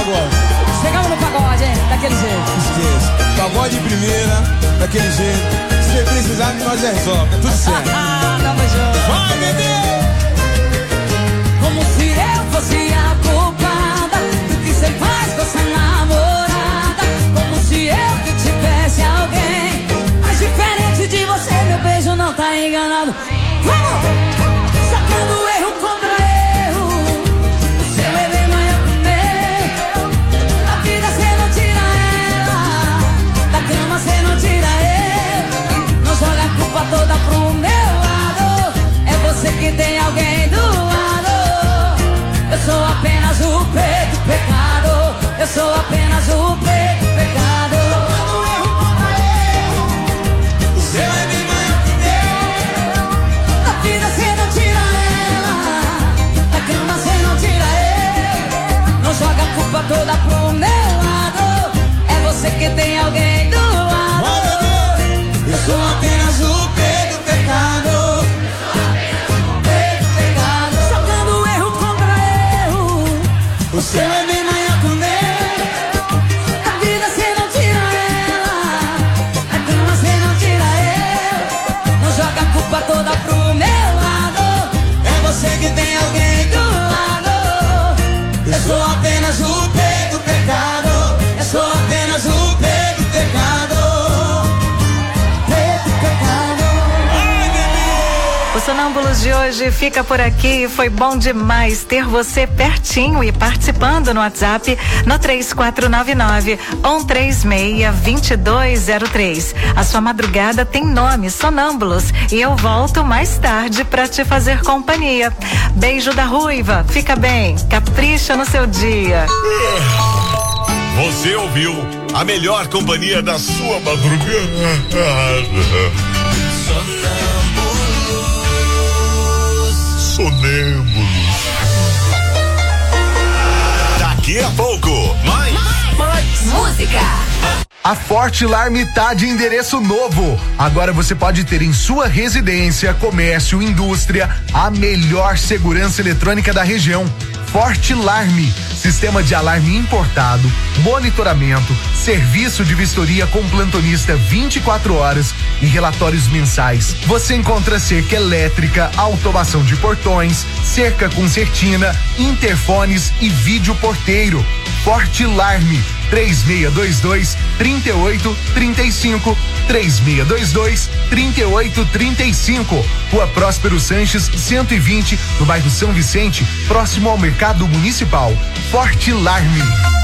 pagode. Chegamos no pagode, hein? Daquele jeito. Esqueça. Pagode de primeira, daquele jeito. Se precisar, nós resolve. É tudo certo. Tamo junto. Vai, bebê! Como se eu fosse a culpada do que você faz com essa namorada. Como se eu que tivesse alguém. Mas diferente de você, meu beijo não tá enganado. Vamos! Sacando erro contra erro. O seu é bem maior que o meu. Da vida cê não tira ela. Da cama cê não tira ele. Não joga a culpa toda pro meu lado. É você que tem alguém do lado. Eu sou apenas o preto pecado. Eu sou apenas o preto pecado. Sacando erro contra erro. O seu é bem maior que o meu. Da vida cê não tira ela. Da cama cê não tira ele. Não joga a culpa toda pro meu lado. É você que tem alguém do lado. Vai, bebê! Eu sou apenas o preto pecado. Preto pecado. Jogando erro contra erro. O seu é bem maior que o meu. Da vida cê não tira ela. Da cama cê não tira ele. Não joga a culpa toda pro meu lado. É você que tem alguém do lado. Eu sou apenas o preto pecado. Eu sou apenas o preto pecado. Preto pecado. Ai, bebê! O Sonâmbulos de hoje fica por aqui. Foi bom demais ter você pertinho e participando no WhatsApp no 3499-136-2203. A sua madrugada tem nome, Sonâmbulos, e eu volto mais tarde para te fazer companhia. Beijo da Ruiva, fica bem, capricha no seu dia. Você ouviu a melhor companhia da sua madrugada. Sonâmbulos. Daqui a pouco, mais Música. A Forte Larme tá de endereço novo. Agora você pode ter em sua residência, comércio, indústria, a melhor segurança eletrônica da região. Forte Larme, sistema de alarme importado, monitoramento, serviço de vistoria com plantonista 24 horas e relatórios mensais. Você encontra cerca elétrica, automação de portões, cerca com certina, interfones e vídeo porteiro. Forte Larme, 3622-3835, 3622-3835. Rua Próspero Sanches, 120, no bairro São Vicente, próximo ao Mercado Municipal. Forte Larme.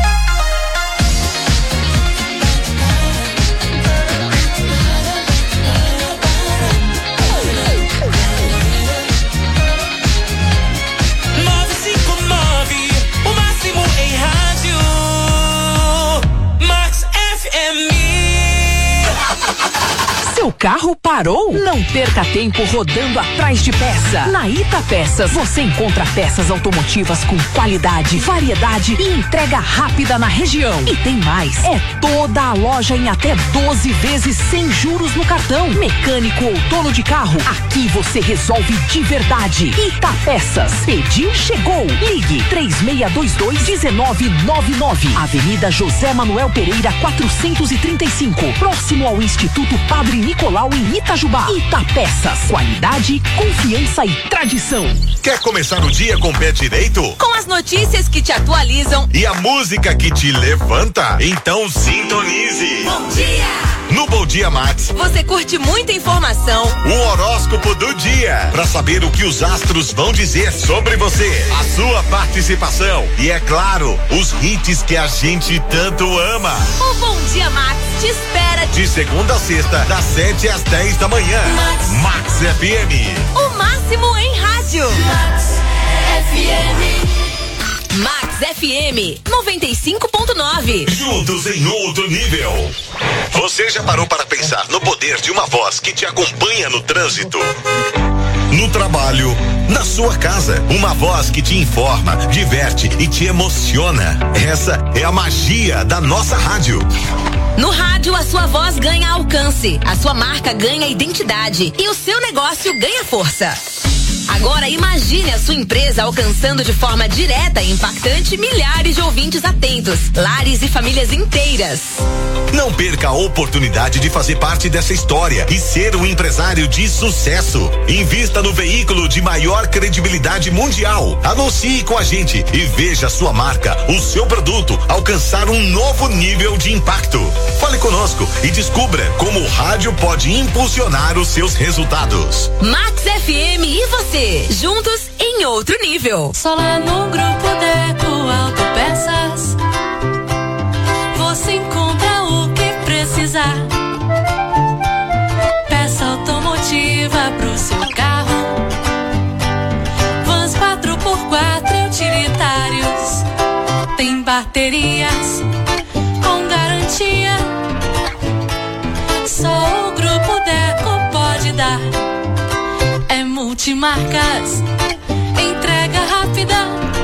Seu carro parou? Não perca tempo rodando atrás de peça. Na Ita Peças você encontra peças automotivas com qualidade, variedade e entrega rápida na região. E tem mais, é toda a loja em até 12 vezes sem juros no cartão. Mecânico ou dono de carro, aqui você resolve de verdade. Ita Peças, pediu, chegou. Ligue 3622-1999. Avenida José Manuel Pereira 435, próximo ao Instituto Padre Nicolau em Itajubá. Itapeças, qualidade, confiança e tradição. Quer começar o dia com o pé direito? Com as notícias que te atualizam E a música que te levanta? Então sintonize. Bom dia! No Bom Dia Max, Você curte muita informação. o horóscopo do dia. Pra saber o que os astros vão dizer sobre você. A sua participação. E é claro, os hits que a gente tanto ama. O Bom Dia Max te espera De segunda a sexta, das 7 às 10 da manhã. Max FM. o máximo em rádio. Max FM 95.9. Juntos em outro nível. Você já parou para pensar no poder de uma voz que te acompanha no trânsito? No trabalho, na sua casa, uma voz que te informa, diverte e te emociona. Essa é a magia da nossa rádio. No rádio, a sua voz ganha alcance, a sua marca ganha identidade e o seu negócio ganha força. Agora imagine a sua empresa alcançando de forma direta e impactante milhares de ouvintes atentos, lares e famílias inteiras. Não perca a oportunidade de fazer parte dessa história e ser um empresário de sucesso. Invista no veículo de maior credibilidade mundial. Anuncie com a gente e veja a sua marca, o seu produto alcançar um novo nível de impacto. Fale conosco e descubra como o rádio pode impulsionar os seus resultados. Max FM e você, juntos em outro nível. Só lá no Grupo Deco Autopeças você encontra o que precisar. Peça automotiva pro seu carro, vans 4x4 utilitários, tem baterias com garantia. Só o Grupo Deco pode dar. É multimarcas, entrega rápida,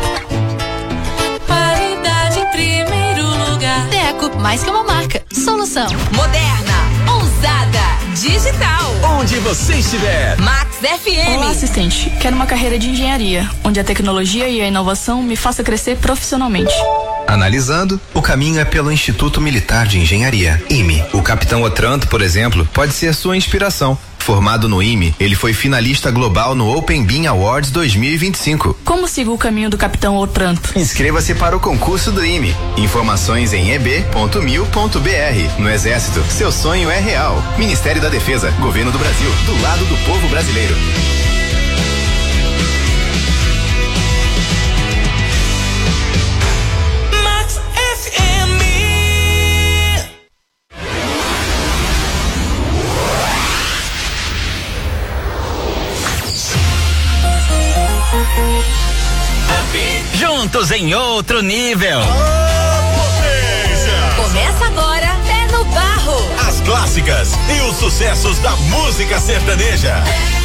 qualidade em primeiro lugar. Deco, mais que uma marca, solução. Moderna, ousada, digital. Onde você estiver. Max FM. Olá, assistente. Quero uma carreira de engenharia, onde a tecnologia e a inovação me faça crescer profissionalmente. Analisando, o caminho é pelo Instituto Militar de Engenharia, IME. O capitão Otranto, por exemplo, pode ser sua inspiração. Formado no IME, ele foi finalista global no Open Beam Awards 2025. Como sigo o caminho do capitão Otranto? Inscreva-se para o concurso do IME. Informações em eb.mil.br. No Exército, seu sonho é real. Ministério da Defesa, Governo do Brasil, do lado do povo brasileiro. Juntos em outro nível. Começa agora, Pé no Barro. As clássicas e os sucessos da música sertaneja.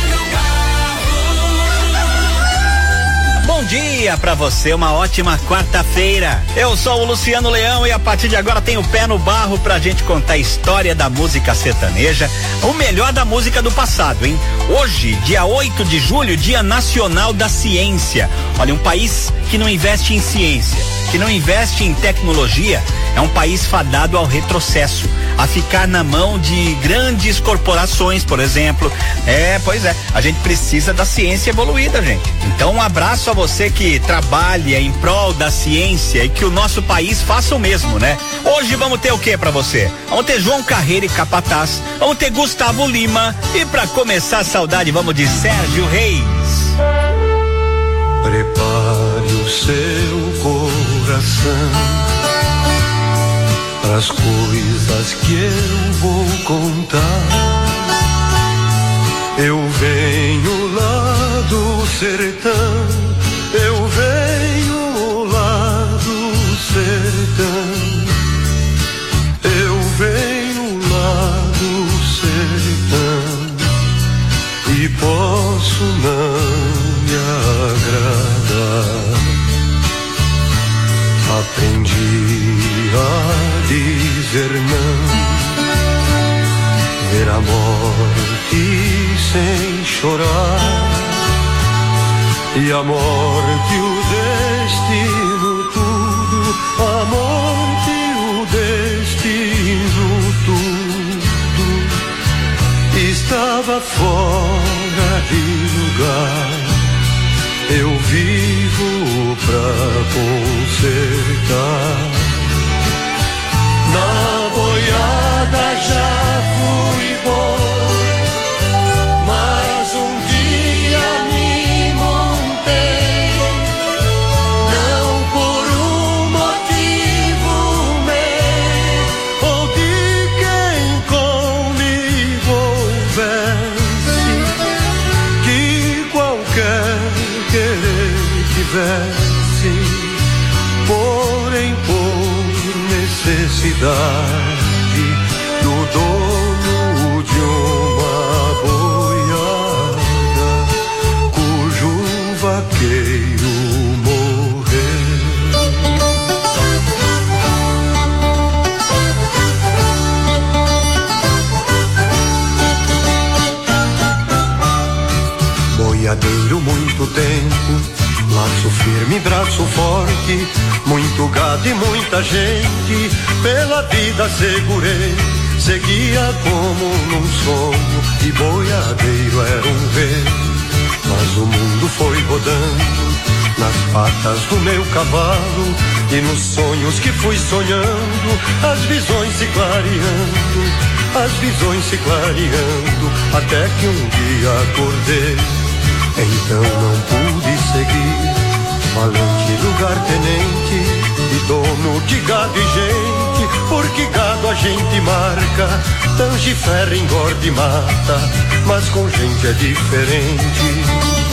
Bom dia pra você, uma ótima quarta-feira. Eu sou o Luciano Leão e a partir de agora tem o Pé no Barro pra gente contar a história da música sertaneja, o melhor da música do passado, hein? Hoje, dia 8 de julho, Dia Nacional da Ciência. Olha, um país que não investe em ciência, que não investe em tecnologia, é um país fadado ao retrocesso, a ficar na mão de grandes corporações, por exemplo. Pois é, a gente precisa da ciência evoluída, gente. Então, um abraço a você que trabalha em prol da ciência e que o nosso país faça o mesmo, né? Hoje vamos ter o que pra você? Vamos ter João Carreiro e Capataz, vamos ter Gustavo Lima e pra começar a saudade vamos de Sérgio Reis. Prepare o seu coração para as coisas que eu vou contar. Eu venho lá do sertão, eu venho lá do sertão, eu venho lá do sertão e posso não me agradar. Aprendi a dizer não, ver a morte sem chorar, e a morte, o destino, tudo, a morte, o destino, tudo, estava fora de lugar. Eu vivo pra consertar. Na boiada já fui bom, mas um dia me montei, não por um motivo meu ou de quem comigo houvesse, que qualquer querer tivesse, porém por necessidade do dono de uma boiada cujo vaqueiro morreu. Boiadeiro muito braço forte, muito gado e muita gente, pela vida segurei, seguia como num sonho, e boiadeiro era um rei. Mas o mundo foi rodando nas patas do meu cavalo, e nos sonhos que fui sonhando, as visões se clareando, as visões se clareando, até que um dia acordei. Então não pude seguir, valente lugar-tenente e dono de gado e gente, porque gado a gente marca, tange, ferra, engorda e mata, mas com gente é diferente.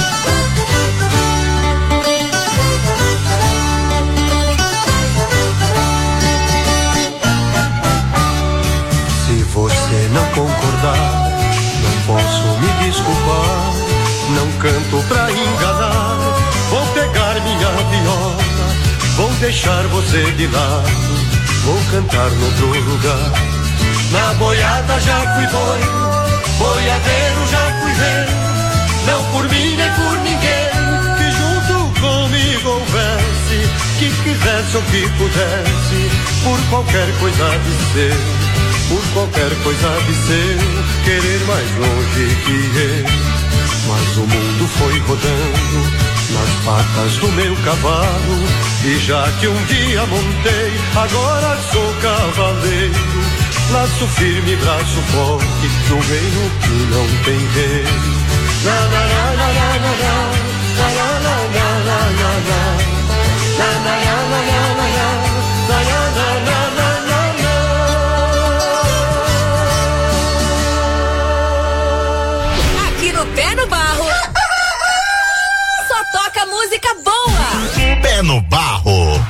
Se você não concordar, não posso me desculpar, não canto pra enganar, vou pegar minha viola, vou deixar você de lado, vou cantar noutro lugar. Na boiada já fui boi, boiadeiro já fui rei, não por mim nem por ninguém, que junto comigo houvesse, que quisesse ou que pudesse, por qualquer coisa de ser, por qualquer coisa de ser, querer mais longe que eu. Mas o mundo foi rodando nas patas do meu cavalo, e já que um dia montei, agora sou cavaleiro, laço firme, braço forte, no reino que não tem rei. Na na na na na na na na na na na Aqui no Pé no Barro só toca música boa. Pé no Barro.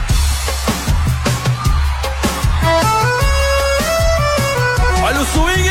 Olha o swing!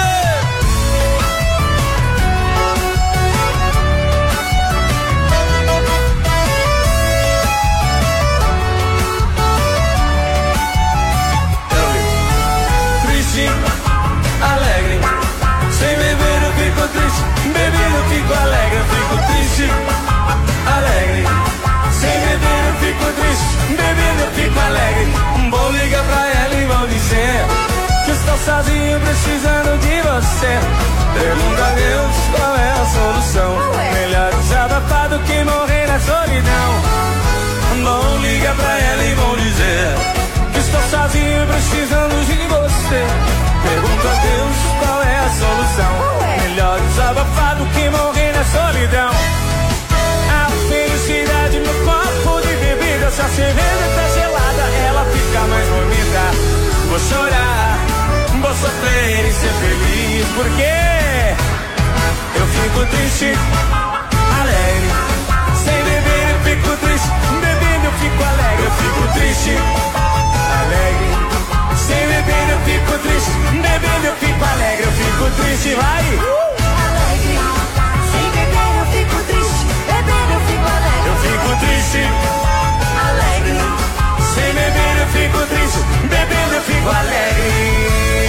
Triste, alegre, sem beber eu fico triste, bebendo eu fico alegre, eu fico triste, alegre, sem beber eu fico triste, bebendo eu fico alegre. Vou ligar pra ela e vou dizer que estou sozinho precisando de você. Pergunta a Deus qual é a solução. Melhor desabafar do que morrer na solidão. Vou ligar pra ela e vou dizer que estou sozinho precisando de você. Pergunta a Deus qual é a solução. Melhor desabafar do que morrer na solidão. A felicidade no copo de bebida, se a cerveja tá gelada, ela fica mais bonita. Vou chorar, vou sofrer e ser feliz, porque eu fico triste, alegre, sem beber eu fico triste, bebendo eu fico alegre, eu fico triste, alegre, sem beber eu fico triste, bebendo eu fico alegre, eu fico triste, vai! Alegre, sem beber eu fico triste, bebendo eu fico alegre, eu fico triste, alegre, sem beber eu fico triste, bebendo eu fico alegre.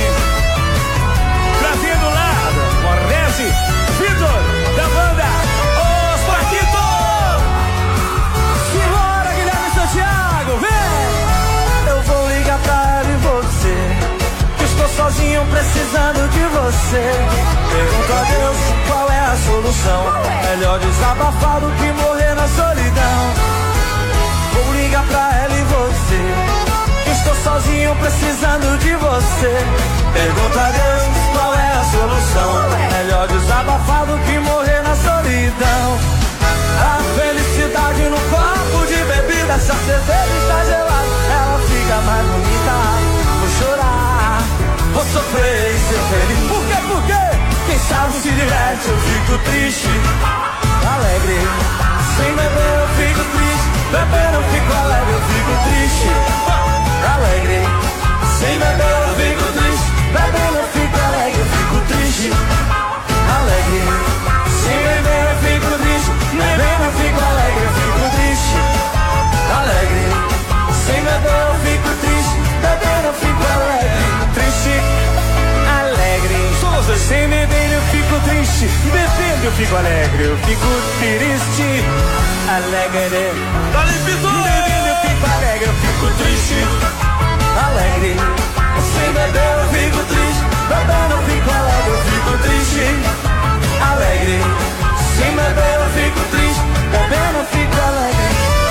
Trazendo lá, Morrese, Vitor, da banda Os Paquitos. Simbora, Guilherme Santiago, vem! Eu vou ligar pra ela e você, que estou sozinho precisando de você. Pergunto a Deus qual é a solução. Melhor desabafar do que morrer na solidão. Vou ligar pra ela e você, que estou sozinho precisando de você. Pergunta a Deus qual é a solução. Melhor desabafar do que morrer na solidão. A felicidade no copo de bebida, se a cerveja está gelada, ela fica mais bonita. Vou chorar, vou sofrer e ser feliz. Por quê? Por quê? Quem sabe se diverte, eu fico triste, alegre, sem beber eu fico triste, bebendo eu fico alegre, eu fico triste, alegre, sem beber eu fico triste, bebendo eu fico alegre, eu fico triste, alegre, sem beber eu fico triste, bebendo eu fico alegre, eu fico triste, alegre, sem beber eu fico triste, bebendo eu fico alegre, triste, alegre, sem beber eu fico triste, bebendo eu fico alegre, eu fico triste. Alegre. Bebendo eu fico alegre, eu fico triste. Alegre. Sem beber eu fico triste. Bebendo eu fico alegre, eu fico triste. Alegre. Sem beber eu fico triste. Bebendo eu fico alegre.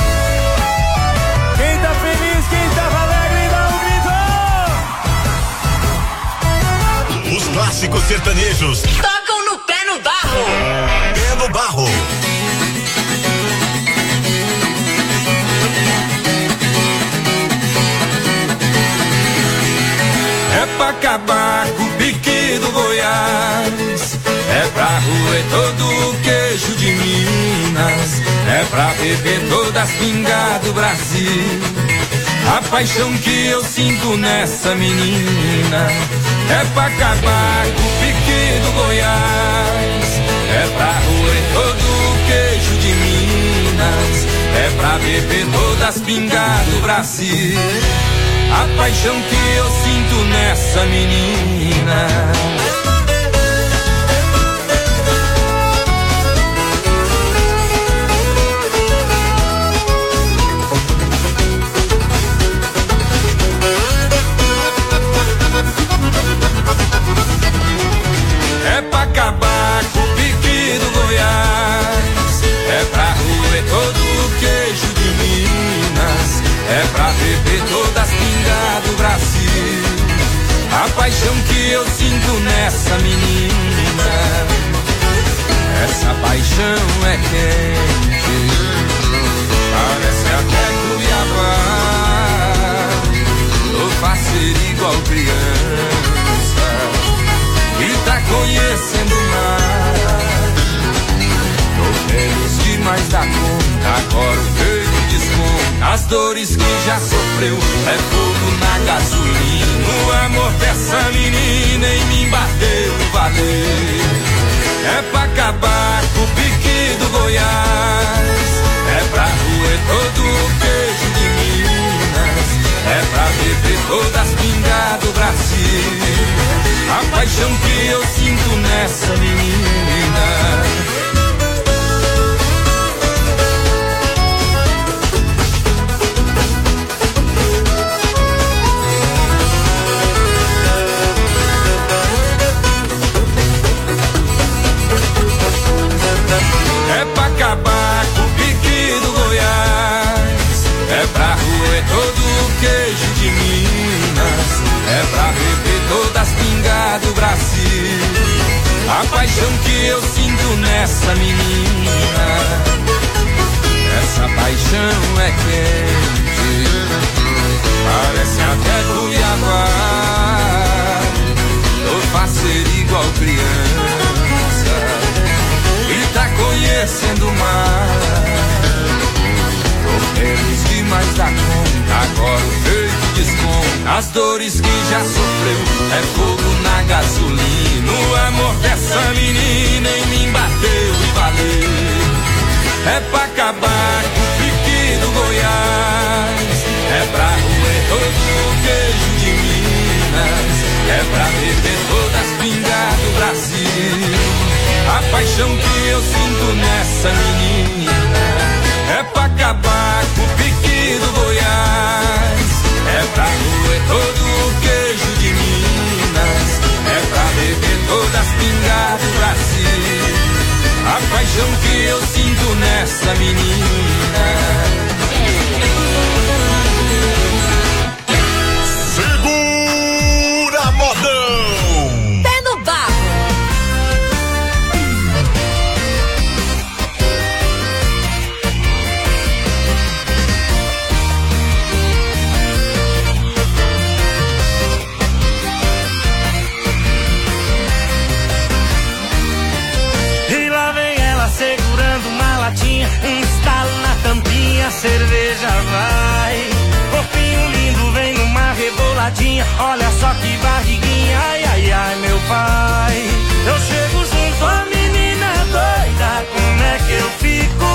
Quem tá feliz, quem tá alegre, dá um grito. Os clássicos sertanejos Tocam no pé no barro. Pé no barro. É pra acabar com o pique do Goiás, é pra roer todo o queijo de Minas, é pra beber todas as pingas do Brasil. A paixão que eu sinto nessa menina é pra acabar com o pique do Goiás, é pra roer todo o queijo de Minas, é pra beber todas as pingas do Brasil. A paixão que eu sinto nessa menina. É pra acabar com o pique do Goiás, é pra roer todo o queijo de Minas, é pra beber todas as pingas do Brasil. A paixão que eu sinto nessa menina, essa paixão é quente, parece até Cuiabá. Tô faceiro igual criança e tá conhecendo mais. Tô feliz demais da conta, agora veio o desconto. As dores que já sofreu é fogo na gasolina. O amor dessa menina em mim bateu e valeu. É pra acabar com o pique do Goiás, é pra roer todo o queijo de Minas, é pra beber todas as pingas do Brasil. A paixão que eu sinto nessa menina. É pra acabar com o pique do Goiás, é pra roer todo o queijo de Minas, é pra beber todas as pingas do Brasil. A paixão que eu sinto nessa menina, essa paixão é quente, parece até Cuiabá. Tô faceiro igual criança e tá conhecendo mais. Tô feliz demais da conta, agora veio o desconto. As dores que já sofreu é fogo na gasolina. O amor dessa menina em mim bateu e valeu. É pra acabar com o pique do Goiás, é pra roer todo o queijo de Minas, é pra beber todas as pingas do Brasil. A paixão que eu sinto nessa menina é pra acabar com o pique do Goiás, é pra roer todo o queijo de Minas, é pra beber todas as pingas do Brasil. A paixão que eu sinto nessa menina. Segura, modão! Pé no barro. Segurando uma latinha, um estalo na tampinha, cerveja vai. Corpinho lindo, vem numa reboladinha, olha só que barriguinha, ai, ai, ai, meu pai. Eu chego junto à menina doida, como é que eu fico?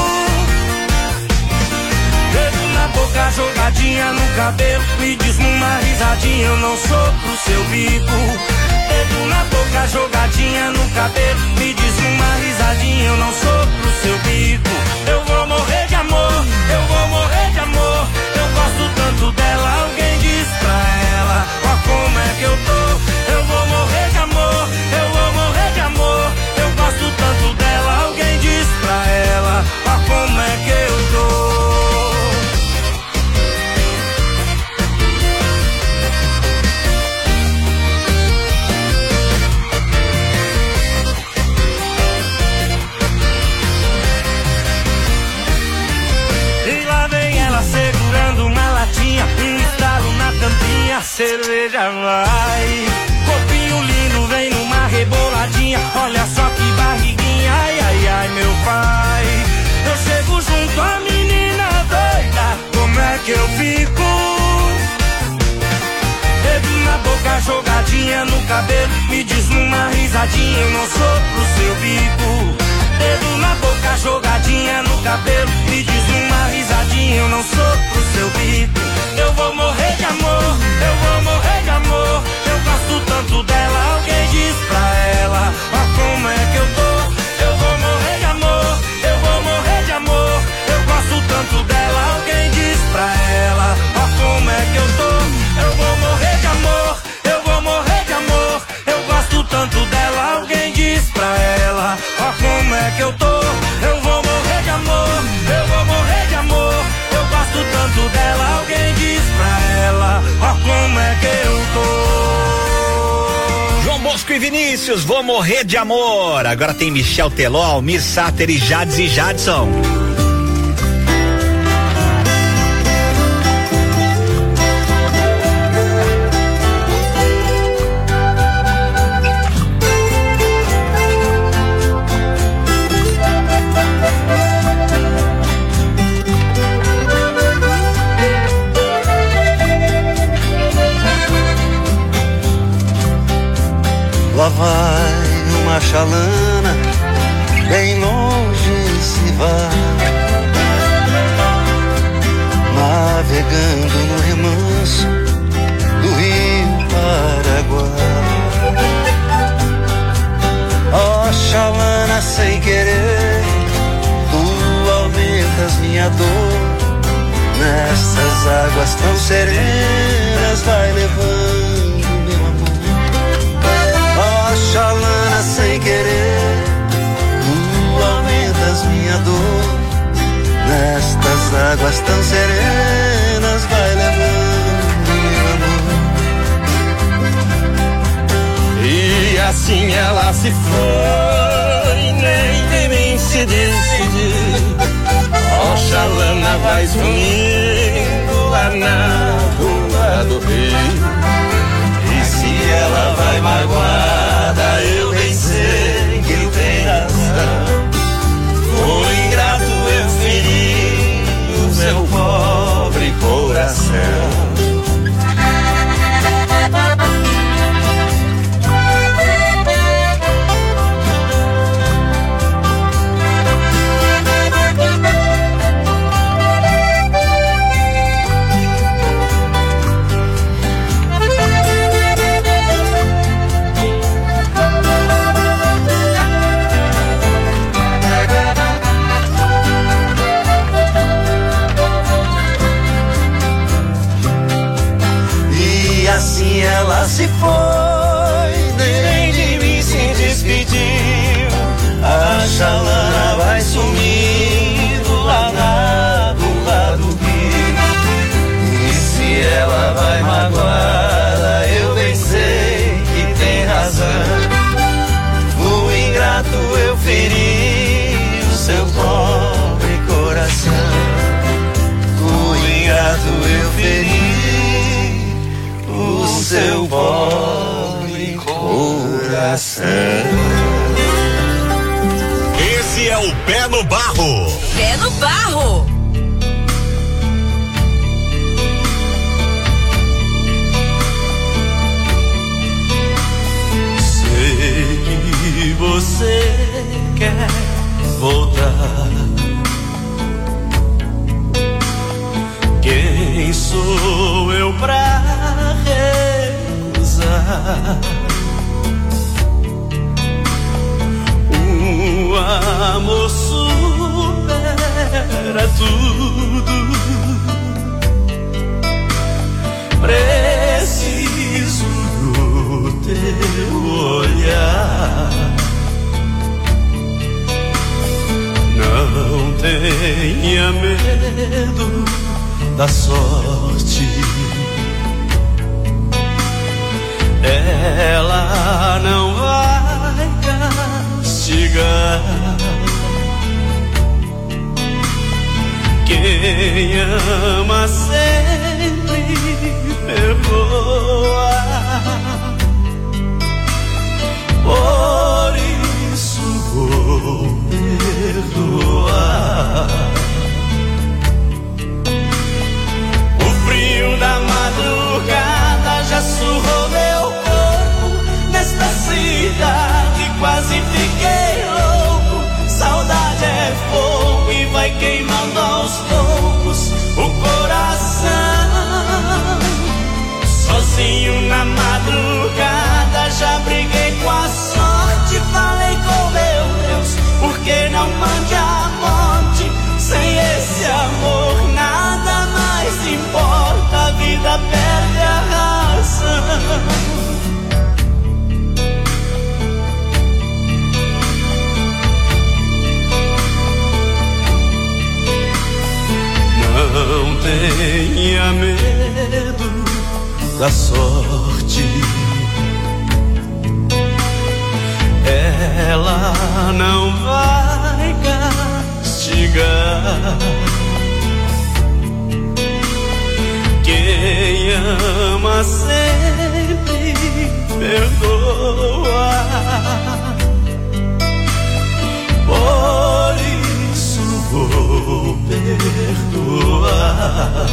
Dedo na boca, jogadinha no cabelo, me diz numa risadinha, eu não sou pro seu bico. Dedo na boca, jogadinha no cabelo. Me diz uma risadinha, eu não sou pro seu bico. Eu vou morrer de amor, eu vou morrer de amor. Eu gosto tanto dela, alguém diz pra ela, ó como é que eu tô. Eu vou morrer de amor, eu vou morrer de amor. Eu gosto tanto dela, alguém diz pra ela, ó como é que eu tô. Segurando uma latinha, estalo na tampinha, a cerveja vai. Copinho lindo, vem numa reboladinha, olha só que barriguinha, ai, ai, ai, meu pai. Eu chego junto à menina doida, como é que eu fico? Dedo na boca, jogadinha no cabelo, me diz numa risadinha, eu não sou pro seu bico. Dedo na boca, jogadinha no cabelo, me diz uma risadinha, eu não sou pro seu bico. Eu vou morrer de amor, eu vou morrer de amor. Eu gosto tanto dela, alguém diz pra ela, ó como é que eu tô. Eu vou morrer de amor, eu vou morrer de amor. Eu gosto tanto dela, alguém diz pra ela, ó como é que eu tô. Eu vou morrer de amor, eu vou morrer de amor. Eu gosto tanto dela, alguém diz pra ela, ó como é que eu tô. Eu vou morrer de amor, eu vou morrer de amor. Eu gosto tanto dela, alguém diz pra ela, ó como é que eu tô. João Bosco e Vinícius, vou morrer de amor. Agora tem Michel Teló, Almir Sater e Jades e Jadson. Lá vai uma chalana, bem longe se vai, navegando no remanso do rio Paraguai. Ó chalana, sem querer, tu aumentas minha dor. Nessas águas tão serenas, vai levando chalana, sem querer, tu aumentas minha dor. Nestas águas tão serenas, vai levando meu amor. E assim ela se foi, nem de mim se decidiu. Ó chalana, vai sumindo lá na rua do rio. E se ela vai magoada, eu bem sei que tem razão. Foi ingrato, eu feri o seu pobre coração. Assim ela se foi, nem de mim se despediu. A chalana vai sumindo lá do lado do rio. E se ela vai magoada, eu bem sei que tem razão. Fui ingrato, eu feri o seu pobre coração. Fui ingrato, eu feri o seu pobre coração. Esse é o Pé no Barro. Pé no Barro. Sei que você quer voltar. Quem sou eu pra recusar? tenha medo da sorte. Ela não vai castigar quem ama sempre perdoa. Por isso vou perdoar. O frio da madrugada já surrou meu corpo. Nesta cidade quase fiquei louco. Saudade é fogo e vai queimando aos poucos o coração. Sozinho na madrugada já briguei com a sorte. Falei com meu Deus, por que não mande a morte? Sem esse amor nada mais importa, a vida perde a razão. Não tenha medo da sorte. Ela não vai castigar quem ama sempre perdoa. Por isso vou perdoar.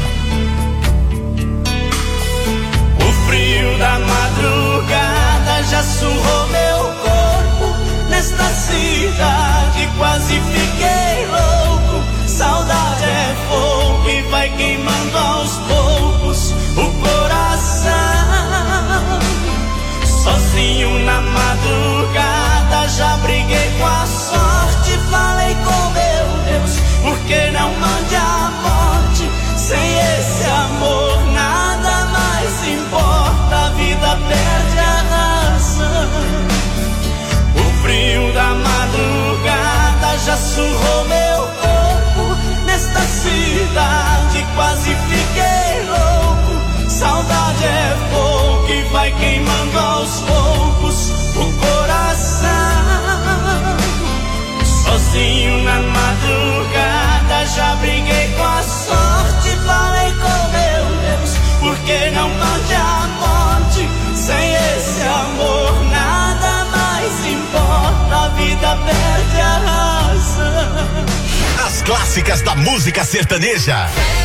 O frio da madrugada já surrou meu corpo. Nesta cidade quase fiquei louco. Saudade é fogo e vai queimando aos poucos o coração. Sozinho na madrugada já briguei com a sorte. Falei com meu Deus, por que não mande a morte? Sem esse amor nada mais importa, a vida perde a razão. O frio da madrugada já surrou meu corpo. Nesta cidade quase fiquei louco. Saudade é fogo que vai queimando aos poucos o coração. Sozinho na madrugada já briguei com a sorte. Falei com meu Deus, por que não mande a morte? Sem esse amor nada mais importa, a vida perde a razão. As clássicas da música sertaneja.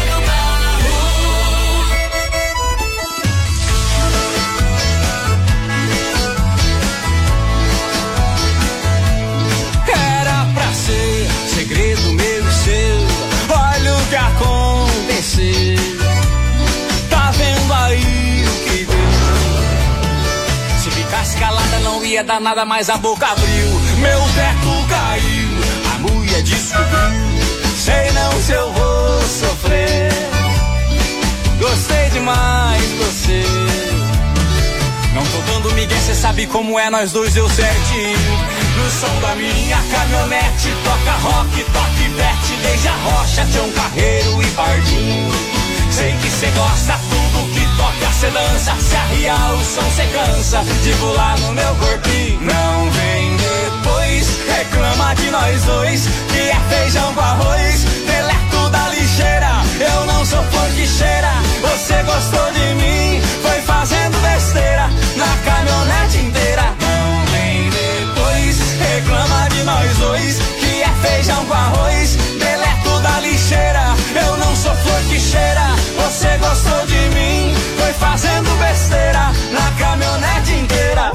Era pra ser segredo meu e seu. Olha o que aconteceu. Tá vendo aí o que deu? Se ficasse calada não ia dar nada, mas a boca abriu. Meu teto caiu, a mulher descobriu. Sei não se eu vou sofrer. Gostei demais de você. Não tô dando migué, cê sabe como é, nós dois deu certinho. No som da minha caminhonete, toca rock, toca Ivete, desde a Rocha, Tião Carreiro e Pardinho. Sei que cê gosta, tudo que toca cê dança. Se arriar o som cê cansa, digo lá no meu corpinho. Não vem depois, reclama de nós dois, que é feijão com arroz, deleto da lixeira. Eu não sou flor que cheira, você gostou de mim, foi fazendo besteira na caminhonete inteira. Não vem depois, reclama de nós dois, que é feijão com arroz, deleto da lixeira. Eu não sou flor que cheira, você gostou de mim, foi fazendo besteira na caminhonete inteira.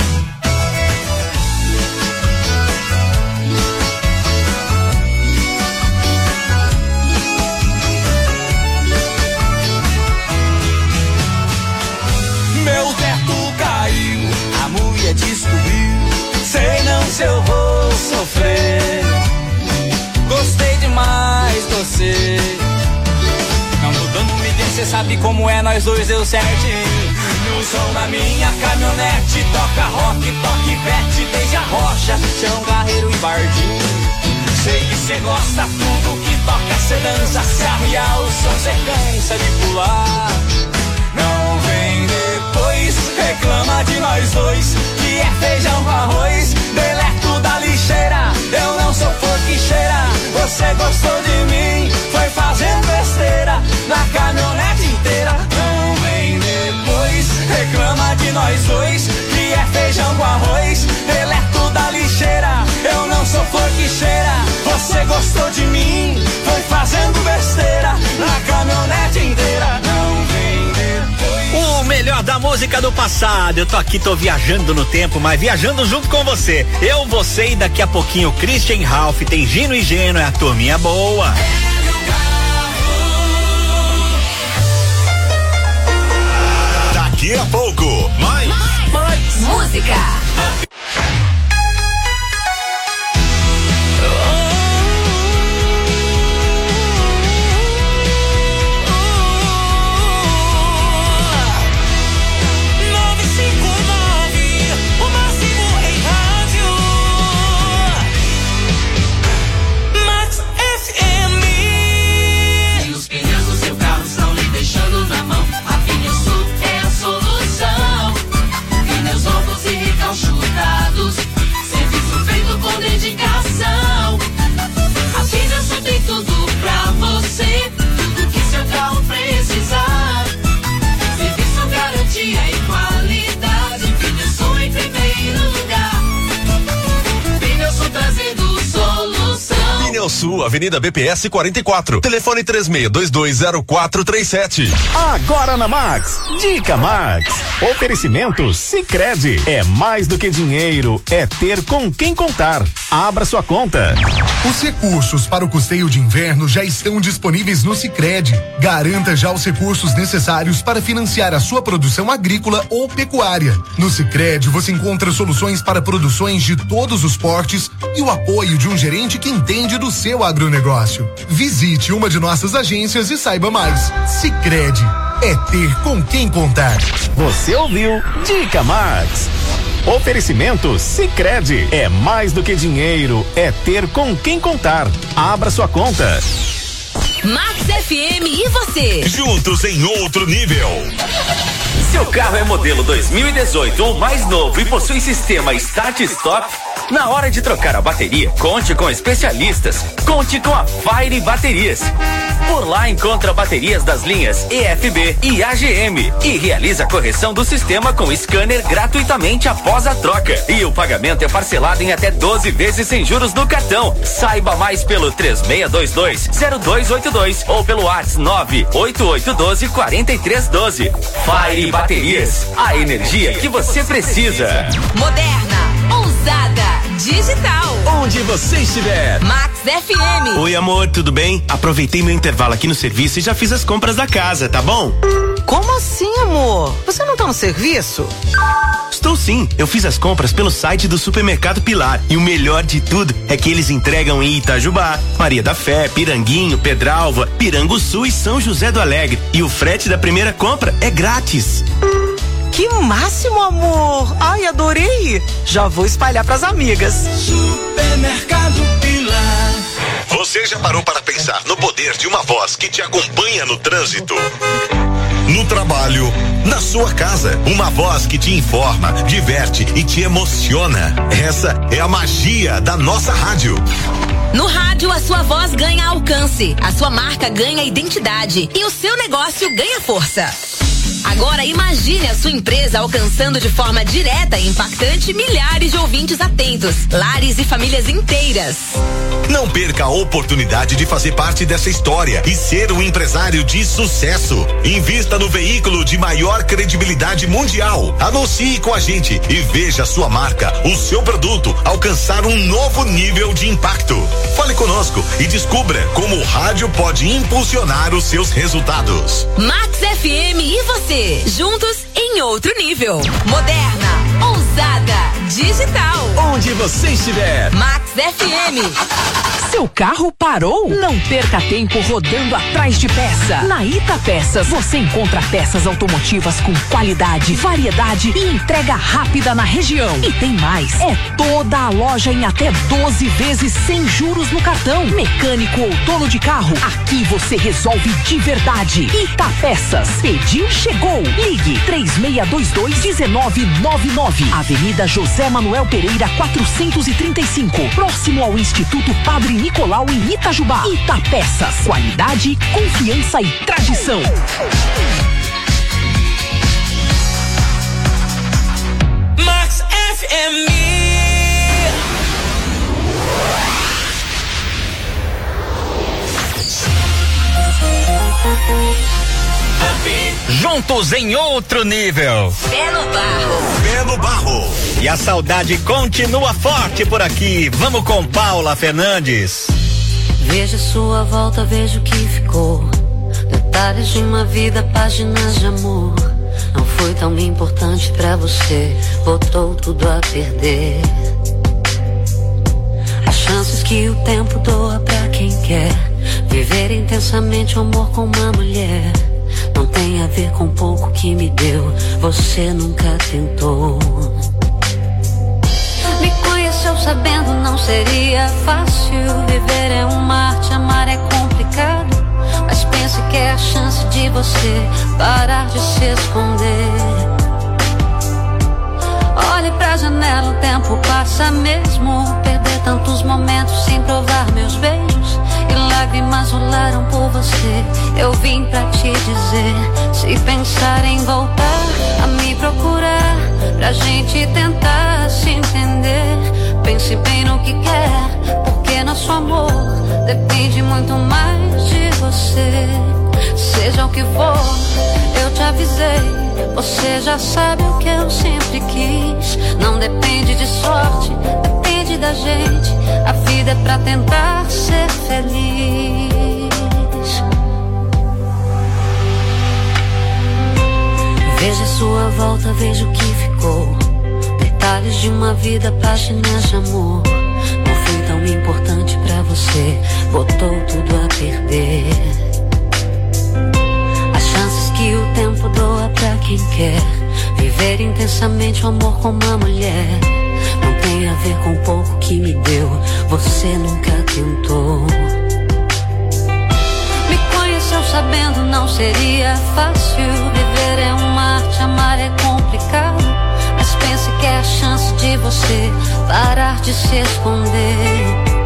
Meu teto caiu, a mulher descobriu. Sei não se eu vou sofrer. Gostei demais de você. Não tô dando migué, cê sabe como é, nós dois deu certinho. No som da minha caminhonete, toca rock, toca Ivete, desde a Rocha, Tião Carreiro e Pardinho. sei que cê gosta, tudo que toca cê dança, se arriar o som cê cansa de pular. Não vem depois, reclama de nós dois, que é feijão com arroz, deleto da lixeira. Eu não sou flor que cheira, você gostou de mim, foi fazendo besteira na caminhonete inteira. Não vem depois, reclama de nós dois, que é feijão com arroz, deleto da lixeira. Eu não sou flor que cheira, você gostou de mim, foi fazendo besteira na caminhonete inteira. Não vem depois. O melhor da música do passado. Eu tô aqui, tô viajando no tempo, mas viajando junto com você. Eu, você e daqui a pouquinho Christian Ralph, tem Gino e Geno, é a turminha boa. Daqui a pouco, mais música. Serviço feito com dedicação. A Pneusul tem tudo pra você, tudo que seu carro precisar. Serviço, garantia e qualidade. Pneusul em primeiro lugar. Pneusul trazendo solução. Pneusul, Avenida BPS 44. Telefone 36220437. Agora na Max, Dica Max. Oferecimento Sicredi. É mais do que dinheiro, é ter com quem contar. Abra sua conta. Os recursos para o custeio de inverno já estão disponíveis no Sicredi. Garanta já os recursos necessários para financiar a sua produção agrícola ou pecuária. No Sicredi você encontra soluções para produções de todos os portes e o apoio de um gerente que entende do seu agronegócio. Visite uma de nossas agências e saiba mais. Sicredi, é ter com quem contar. Você ouviu Dica Max. Oferecimento Sicredi. É mais do que dinheiro, é ter com quem contar. Abra sua conta. Max FM e você. Juntos em outro nível. Seu carro é modelo 2018 ou mais novo e possui sistema Start Stop? Na hora de trocar a bateria, conte com especialistas. Conte com a Fire Baterias. Por lá encontra baterias das linhas EFB e AGM e realiza a correção do sistema com scanner gratuitamente após a troca. E o pagamento é parcelado em até 12 vezes sem juros no cartão. Saiba mais pelo 3622-0282 ou pelo WhatsApp 98812-4312. Fire Baterias, a energia que você precisa. Moderna, ousada, digital. Onde você estiver. Max FM. Oi, amor, tudo bem? Aproveitei meu intervalo aqui no serviço e já fiz as compras da casa, tá bom? Como assim, amor? Você não tá no serviço? Estou sim, eu fiz as compras pelo site do Supermercado Pilar e o melhor de tudo é que eles entregam em Itajubá, Maria da Fé, Piranguinho, Pedralva, Piranguçu e São José do Alegre e o frete da primeira compra é grátis. Que máximo, amor! Ai, adorei! Já vou espalhar pras amigas. Supermercado Pilar. Você já parou para pensar no poder de uma voz que te acompanha no trânsito? No trabalho, na sua casa, uma voz que te informa, diverte e te emociona. Essa é a magia da nossa rádio. No rádio, a sua voz ganha alcance, a sua marca ganha identidade e o seu negócio ganha força. Agora imagine a sua empresa alcançando de forma direta e impactante milhares de ouvintes atentos, lares e famílias inteiras. Não perca a oportunidade de fazer parte dessa história e ser um empresário de sucesso. Invista no veículo de maior credibilidade mundial. Anuncie com a gente e veja a sua marca, o seu produto alcançar um novo nível de impacto. Fale conosco e descubra como o rádio pode impulsionar os seus resultados. Max FM e você, juntos em outro nível. Moderna, ousada, digital. Onde você estiver. Max FM. Seu carro parou? Não perca tempo rodando atrás de peça. Na Ita Peças você encontra peças automotivas com qualidade, variedade e entrega rápida na região. E tem mais, é toda a loja em até 12 vezes sem juros no cartão. Mecânico ou dono de carro, aqui você resolve de verdade. Ita Peças, pediu, chegou. Ligue 3622-1999. Avenida José Manuel Pereira 435, próximo ao Instituto Padre Nicolau em Itajubá. Ita Peças, qualidade, confiança e tradição. Max FM. Juntos em outro nível. Pé no barro. Pé no barro. E a saudade continua forte por aqui. Vamos com Paula Fernandes. Veja sua volta, veja o que ficou. Detalhes de uma vida, páginas de amor. Não foi tão importante pra você, botou tudo a perder. As chances que o tempo doa pra quem quer viver intensamente o amor com uma mulher. Não tem a ver com pouco que me deu, você nunca tentou. Me conheceu sabendo não seria fácil. Viver é uma arte, amar é complicado. Mas pense que é a chance de você parar de se esconder. Olhe pra janela, o tempo passa mesmo. Perder tantos momentos sem provar meus beijos. E lágrimas rolaram por você. Eu vim pra te dizer, se pensar em voltar a me procurar, pra gente tentar se entender. Pense bem no que quer, porque nosso amor depende muito mais de você. Seja o que for, eu te avisei. Você já sabe o que eu sempre quis. Não depende de sorte, depende da gente. A vida é pra tentar ser feliz. Veja sua volta, veja o que ficou. Detalhes de uma vida, páginas de amor. Não foi tão importante pra você, botou tudo a perder. As chances que o tempo doa pra quem quer viver intensamente o amor com uma mulher. Não tem a ver com pouco que me deu, você nunca tentou. Me conheceu sabendo não seria fácil. Viver é uma arte, amar é complicado. Mas pense que é a chance de você parar de se esconder.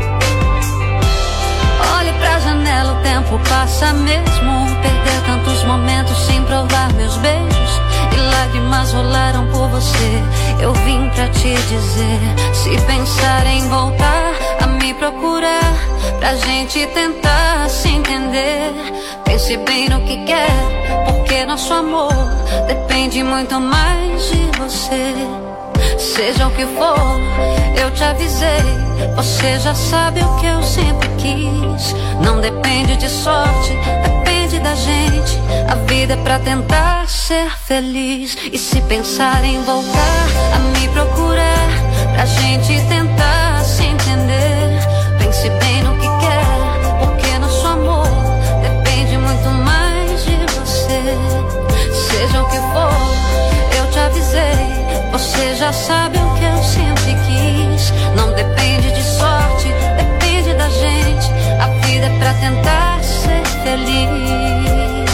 Olhe pra janela, o tempo passa mesmo. Perder tantos momentos sem provar meus beijos. E lágrimas rolaram por você. Eu vim pra te dizer, se pensar em voltar a me procurar, pra gente tentar se entender. Pense bem no que quer, porque nosso amor depende muito mais de você. Seja o que for, eu te avisei. Você já sabe o que eu sempre quis. Não depende de sorte, depende da gente. A vida é pra tentar ser feliz. E se pensar em voltar a me procurar, pra gente tentar se entender. Pense bem no que quer, porque nosso amor depende muito mais de você. Seja o que for, eu te avisei. Você já sabe o que eu sempre quis. Não depende de sorte, depende da gente. A vida é pra tentar ser feliz.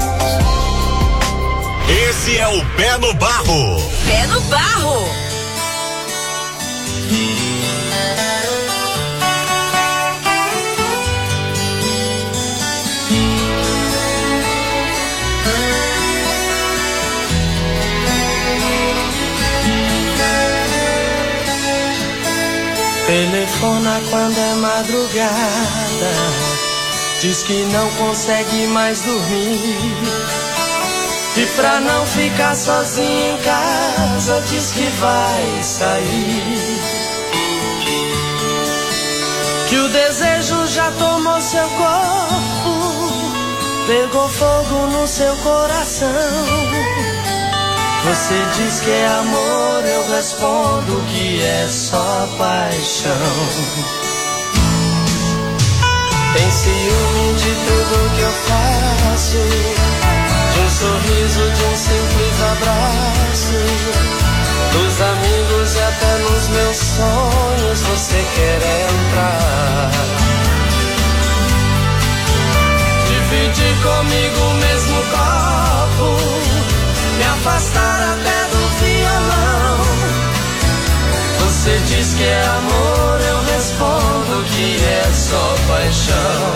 Esse é o Pé no Barro. Pé no barro. Telefona quando é madrugada, diz que não consegue mais dormir. E pra não ficar sozinho em casa, diz que vai sair. Que o desejo já tomou seu corpo, pegou fogo no seu coração. Você diz que é amor, eu respondo que é só paixão. Tem ciúme de tudo que eu faço, de um sorriso, de um simples abraço, dos amigos e até nos meus sonhos você quer entrar. Dividir comigo o mesmo copo, me afastar até do violão. Você diz que é amor, eu respondo que é só paixão.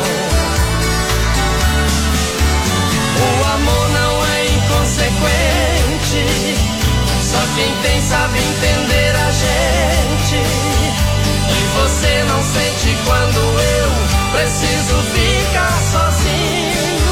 O amor não é inconsequente, só quem tem sabe entender a gente. E você não sente quando eu preciso ficar sozinho.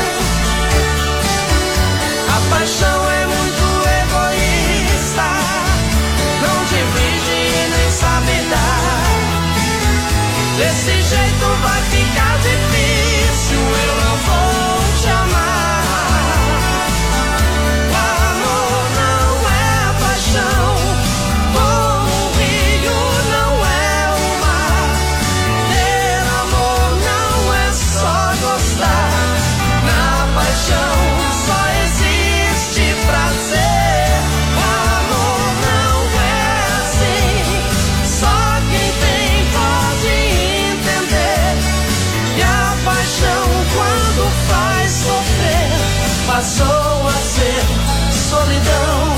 A paixão é muito egoísta, não divide e nem sabe dar. Desse jeito vai ficar difícil, eu não vou te amar. O amor não é paixão, como o rio não é o mar. Ter amor não é só gostar, na paixão só existe prazer. O amor não é assim, só quem tem pode entender. E a paixão quando faz sofrer passou a ser solidão.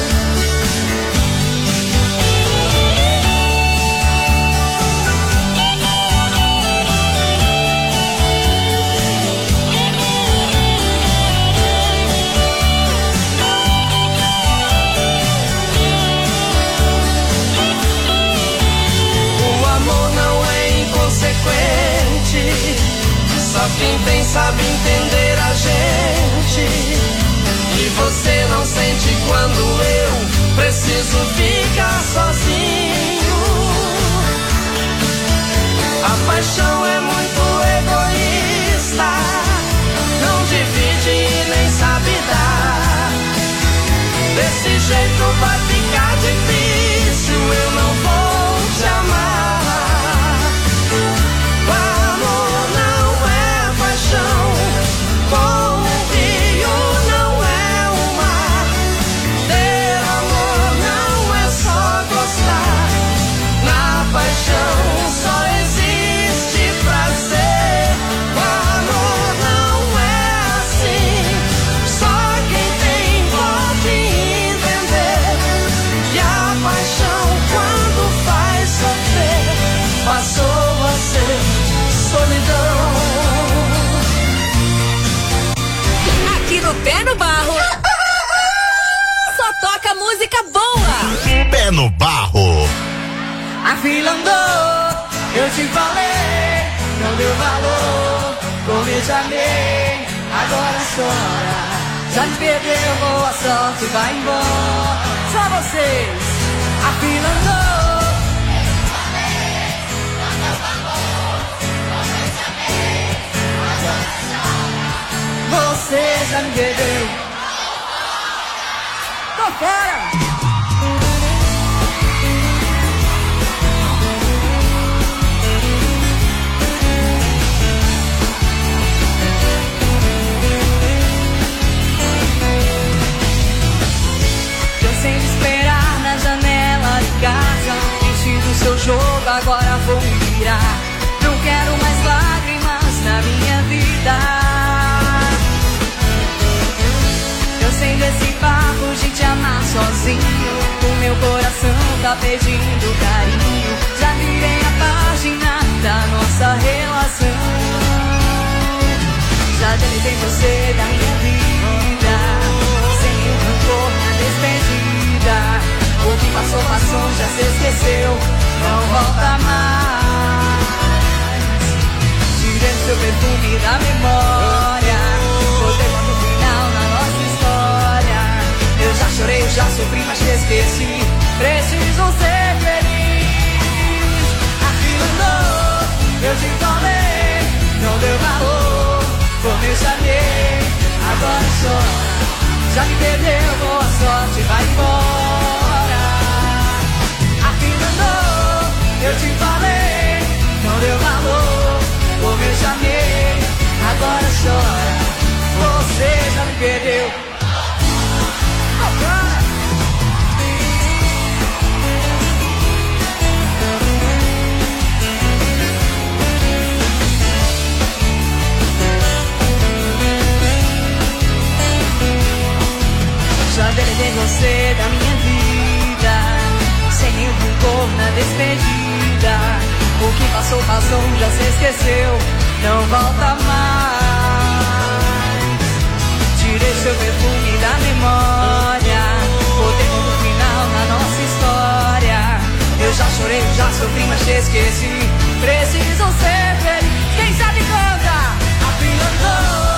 O amor não é inconsequente, só quem tem sabe entender a gente. E você não sente quando eu preciso ficar sozinho. A paixão é muito egoísta, não divide e nem sabe dar. Desse jeito vai ficar difícil, eu não vou te amar. O amor não é paixão, como o rio não é o mar. Ter amor não é só gostar, na paixão só existe prazer. O amor não é assim, só quem tem pode entender. E a paixão quando faz sofrer passou a ser solidão. Aqui no Pé no Barro só toca música boa. Pé no Barro. A fila andou, eu te falei, não deu valor, como eu te amei, agora chora. Já me perdeu, boa sorte, vai embora. Só vocês, a fila andou, eu te falei, não deu valor, como eu te amei, agora chora. Você já me perdeu, tô fora. Sem esperar na janela de casa, vestido o seu jogo, agora vou me virar. Não quero mais lágrimas na minha vida. Eu sei desse papo de te amar sozinho, o meu coração tá pedindo carinho. Já virei a página da nossa relação, já deletei você da minha vida, sem nenhum rancor na despedida. O que passou, passou, já se esqueceu, não volta mais. Tirei seu perfume da memória, botei ponto final na nossa história. Eu já chorei, eu já sofri, mas te esqueci. Preciso ser feliz. A fila andou, eu te falei, não deu valor, como eu chamei, agora chora. já me perdeu, boa sorte, vai embora. A fila andou, eu te falei, não deu valor, como eu chamei, agora chora, você já me perdeu. Já deletei você da minha vida, sem nenhum rancor na despedida. O que passou, passou, já se esqueceu, não volta mais. Tirei seu perfume da memória, botei no final na nossa história. Eu já chorei, já sofri, mas te esqueci. Preciso ser feliz, quem sabe canta. A fila andou,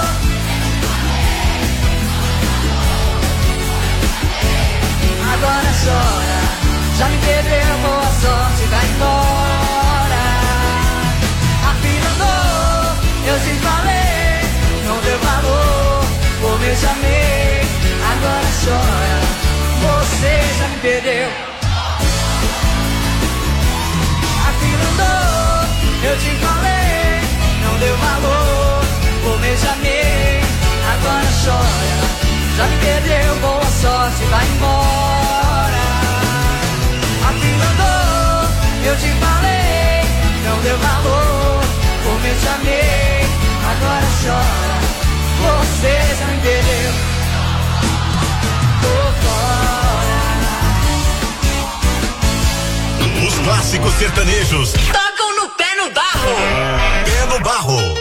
agora chora, já me perdeu, boa sorte, vai embora. A fila andou, eu te falei, não deu valor, como eu chamei, agora chora, você já me perdeu. A fila andou, eu te falei, não deu valor, como eu chamei, agora chora, já me perdeu, boa sorte, vai embora. A fila andou, eu te falei, não deu valor, como eu te amei, agora chora, você já me perdeu. Tô fora. Os clássicos sertanejos Tocam no pé no barro. Pé no barro.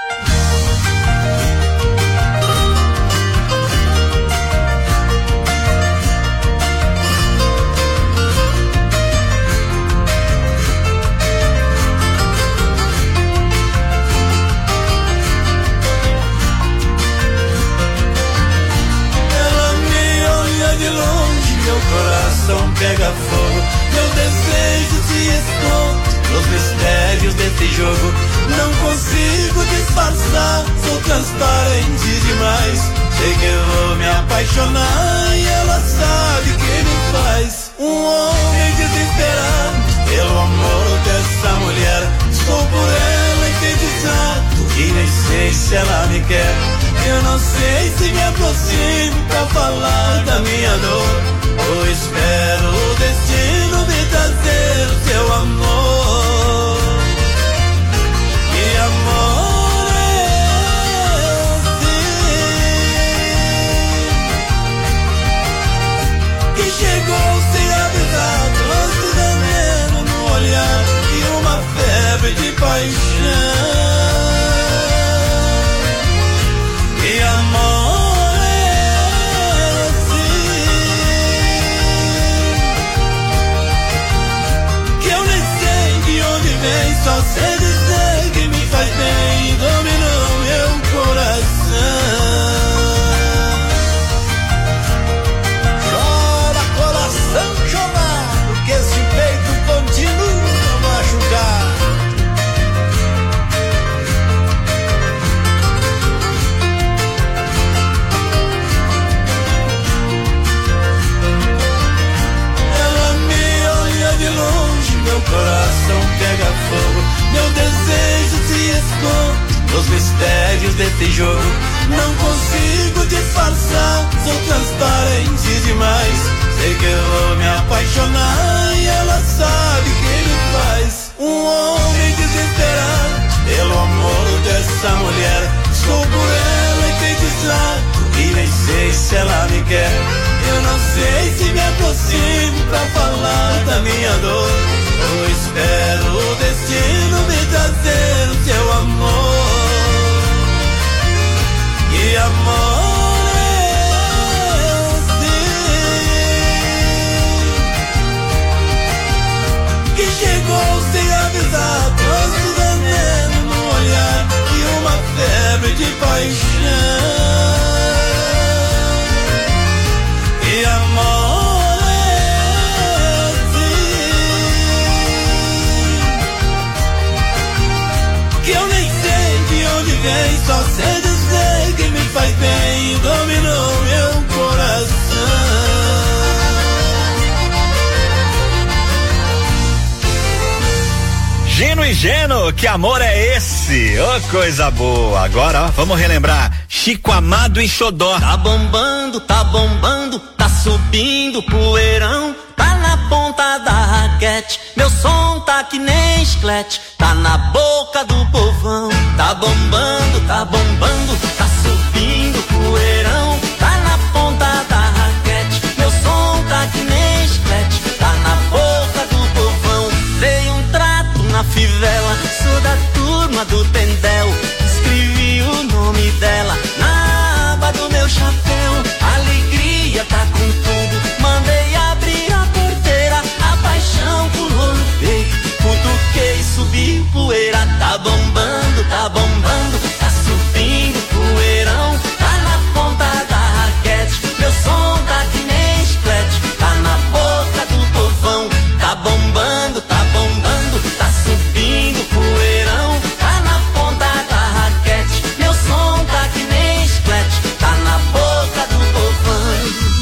De longe meu coração pega fogo, meu desejo se esconde nos mistérios desse jogo. Não consigo disfarçar, sou transparente demais. Sei que eu vou me apaixonar e ela sabe que me faz um homem desesperado pelo amor dessa mulher. Estou por ela enfeitiçado e nem sei se ela me quer. Eu não sei se me aproximo pra falar da minha dor, ou espero o destino me trazer o seu amor. Que amor é esse que chegou sem avisar, trouxe veneno no olhar e uma febre de paixão. Que amor é esse que eu nem sei de onde vem, só sei dizer que me faz bem e dominou meu coração. Chora coração chorado, que esse peito continua a machucar. Meu coração pega fogo, meu desejo se esconde nos mistérios desse jogo. Não consigo disfarçar, sou transparente demais. Sei que eu vou me apaixonar e ela sabe que me faz um homem desesperado pelo amor dessa mulher. Estou por ela enfeitiçado e nem sei se ela me quer. Eu não sei se me aproximo pra falar da minha dor, ou espero o destino me trazer o seu amor. Que amor é esse que chegou sem avisar, trouxe veneno no olhar e uma febre de paixão. Que amor é esse Geno, que amor é esse? Ô, coisa boa. Agora, ó, vamos relembrar Chico Amado e Xodó. Tá bombando, tá subindo poeirão, tá na ponta da raquete, meu som tá que nem chiclete, tá na boca do povão. Tá bombando, tá subindo poeirão, tá na ponta da raquete, meu som tá que nem chiclete, tá na boca do povão. Dei um trato na fivela, sou da turma do Tendel, escrevi o nome dela na aba do meu chapéu. Alegria tá com tudo, mandei abrir a porteira, a paixão pulou no peito, cutuquei, subi poeira. Tá bombando, tá subindo poeirão, tá na ponta da raquete, meu som tá que nem chiclete, tá na boca do povão. Tá bombando, tá subindo poeirão, tá na ponta da raquete, meu som tá que nem chiclete, tá na boca do povão.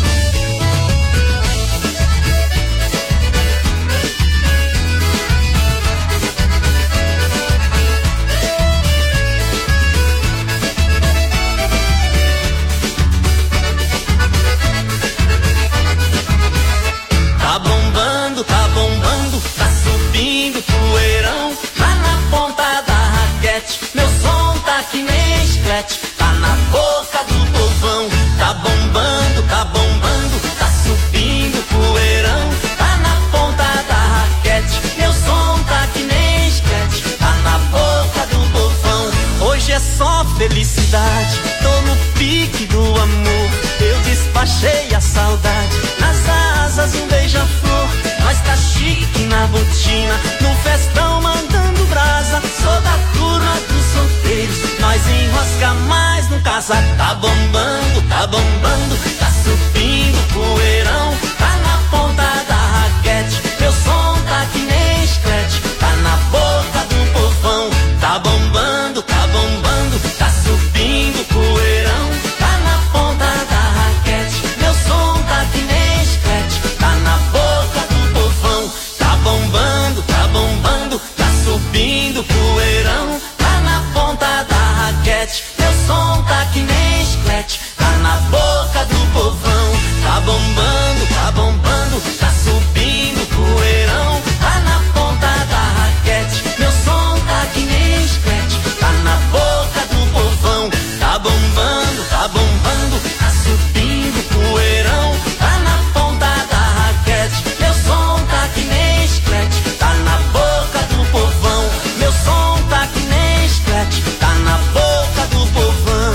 Tá bombando, tá subindo poeirão, tá na ponta da raquete, meu som tá que nem chiclete, tá na boca do povão. Tá bombando, tá subindo poeirão, tá na ponta da raquete, meu som tá que nem chiclete, tá na boca do povão. Hoje é só felicidade, tô no pique do amor, eu despachei a saudade nas asas um beija-flor. Nós tá chique na botina, no festão mandando brasa, sou da turma dos solteiros, nós enrosca mais no casa. Tá bombando, tá subindo poeirão, tá na ponta da raquete, meu som tá que nem chiclete, tá na boca do povão. Tá bombando, tá subindo poeirão, tá na ponta da raquete, meu som tá que nem chiclete, tá na boca do povão. Tá bombando, tá subindo poeirão, tá na ponta da raquete, meu som tá que nem chiclete, tá na boca do povão. Tá bombando, tá subindo poeirão, tá na ponta da raquete, meu som tá que nem chiclete, tá na boca do povão. Tá bombando, tá subindo poeirão, tá na ponta da raquete, meu som tá que nem chiclete, tá na boca do povão. Meu som tá que nem chiclete, tá na boca do povão.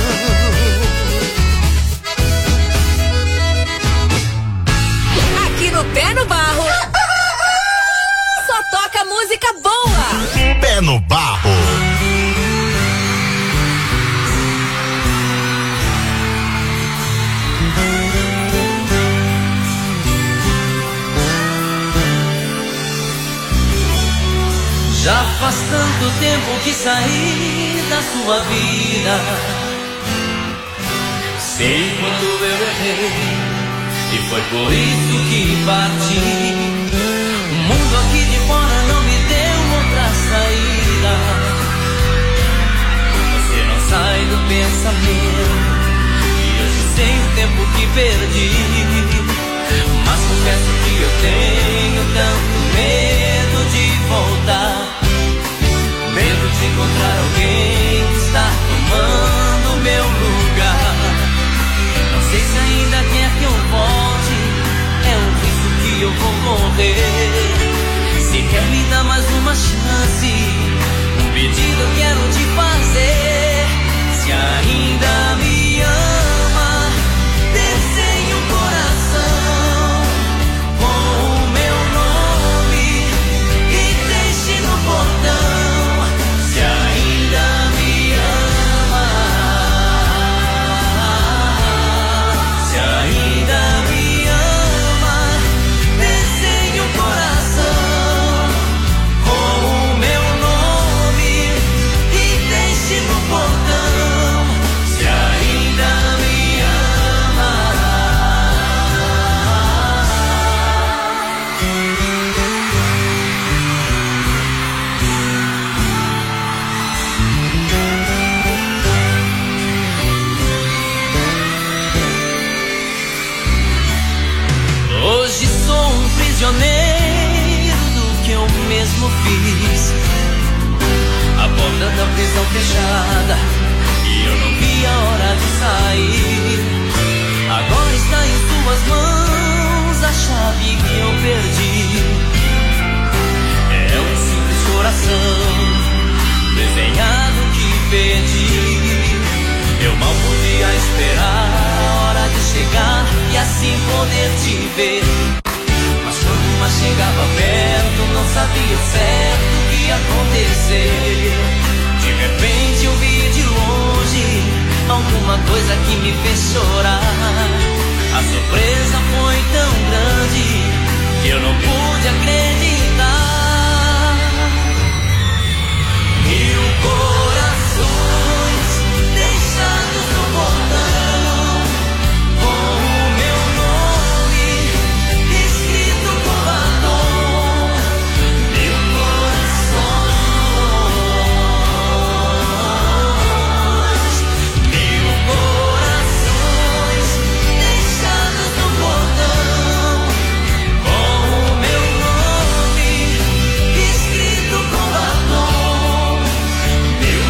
Aqui no Pé no Barro só toca música boa. Pé no Barro. Já faz tanto tempo que saí da sua vida, sei quando eu errei e foi por isso que parti. O mundo aqui de fora não me deu outra saída, você não sai do pensamento e hoje sei o tempo que perdi. Mas confesso que eu tenho tanto medo de voltar, medo de encontrar alguém que está tomando meu lugar. Não sei se ainda quer que eu volte, é um risco que eu vou correr. Se quer me dar mais uma chance, um pedido eu quero te fazer. Se ainda me ama, desenhe um coração prisioneiro do que eu mesmo fiz. A porta da prisão fechada e eu não vi a hora de sair. Agora está em suas mãos a chave que eu perdi. É um simples coração desenhado que perdi. Eu mal podia esperar a hora de chegar e assim poder te ver. Mas quando mais chegava perto, não sabia certo o que ia acontecer. De repente eu vi de longe alguma coisa que me fez chorar. A surpresa foi tão grande que eu não pude acreditar. Mil corações deixados no portão, com o meu nome escrito com batom. Mil corações, mil corações deixados no portão, com o meu nome escrito com batom. Mil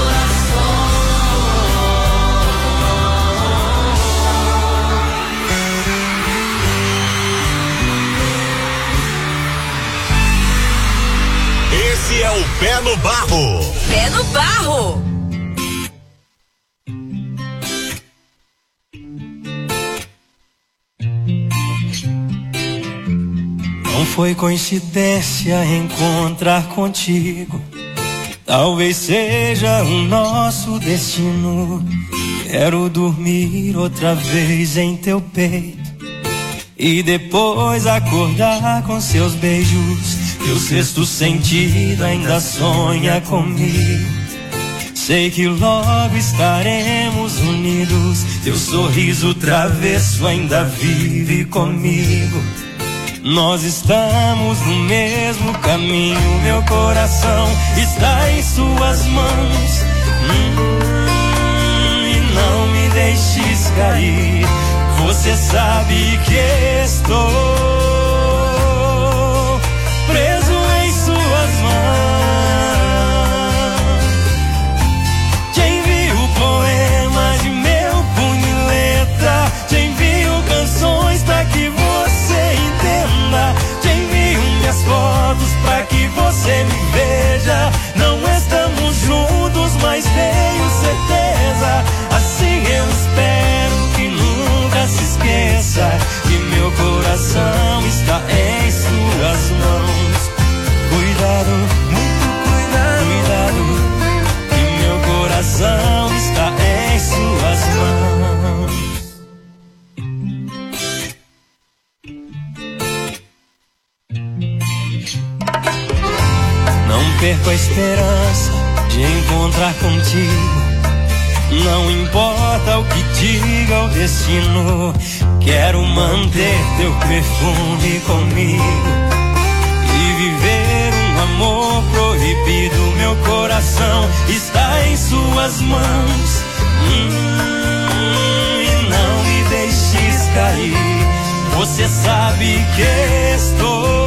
Esse é o Pé no Barro. Pé no Barro. Não foi coincidência encontrar contigo. Talvez seja o nosso destino. Quero dormir outra vez em teu peito e depois acordar com seus beijos. Teu sexto sentido ainda sonha comigo. Sei que logo estaremos unidos. Teu sorriso travesso ainda vive comigo. Nós estamos no mesmo caminho. Meu coração está em suas mãos. E não me deixes cair. Você sabe que estou preso em suas mãos. Te envio poemas de meu punho e letra. Te envio canções pra que você entenda. Te envio minhas fotos pra que você me veja. Não estamos juntos, mas tenho certeza. Assim eu espero que nunca se esqueça que meu coração está em suas mãos. Cuidado, muito cuidado, cuidado, que meu coração está em suas mãos. Não perco a esperança de encontrar contigo. Não importa o que diga o destino, quero manter teu perfume comigo e viver um amor proibido. Meu coração está em suas mãos. E não me deixes cair. Você sabe que estou